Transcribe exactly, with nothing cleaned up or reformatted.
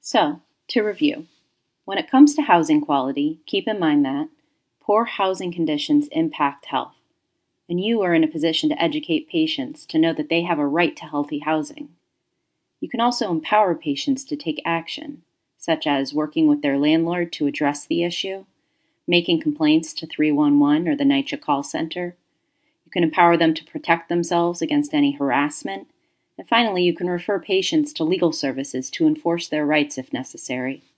So, to review, when it comes to housing quality, keep in mind that poor housing conditions impact health, and you are in a position to educate patients to know that they have a right to healthy housing. You can also empower patients to take action, such as working with their landlord to address the issue, making complaints to three one one or the NYCHA call center. You can empower them to protect themselves against any harassment. And finally, you can refer patients to legal services to enforce their rights if necessary.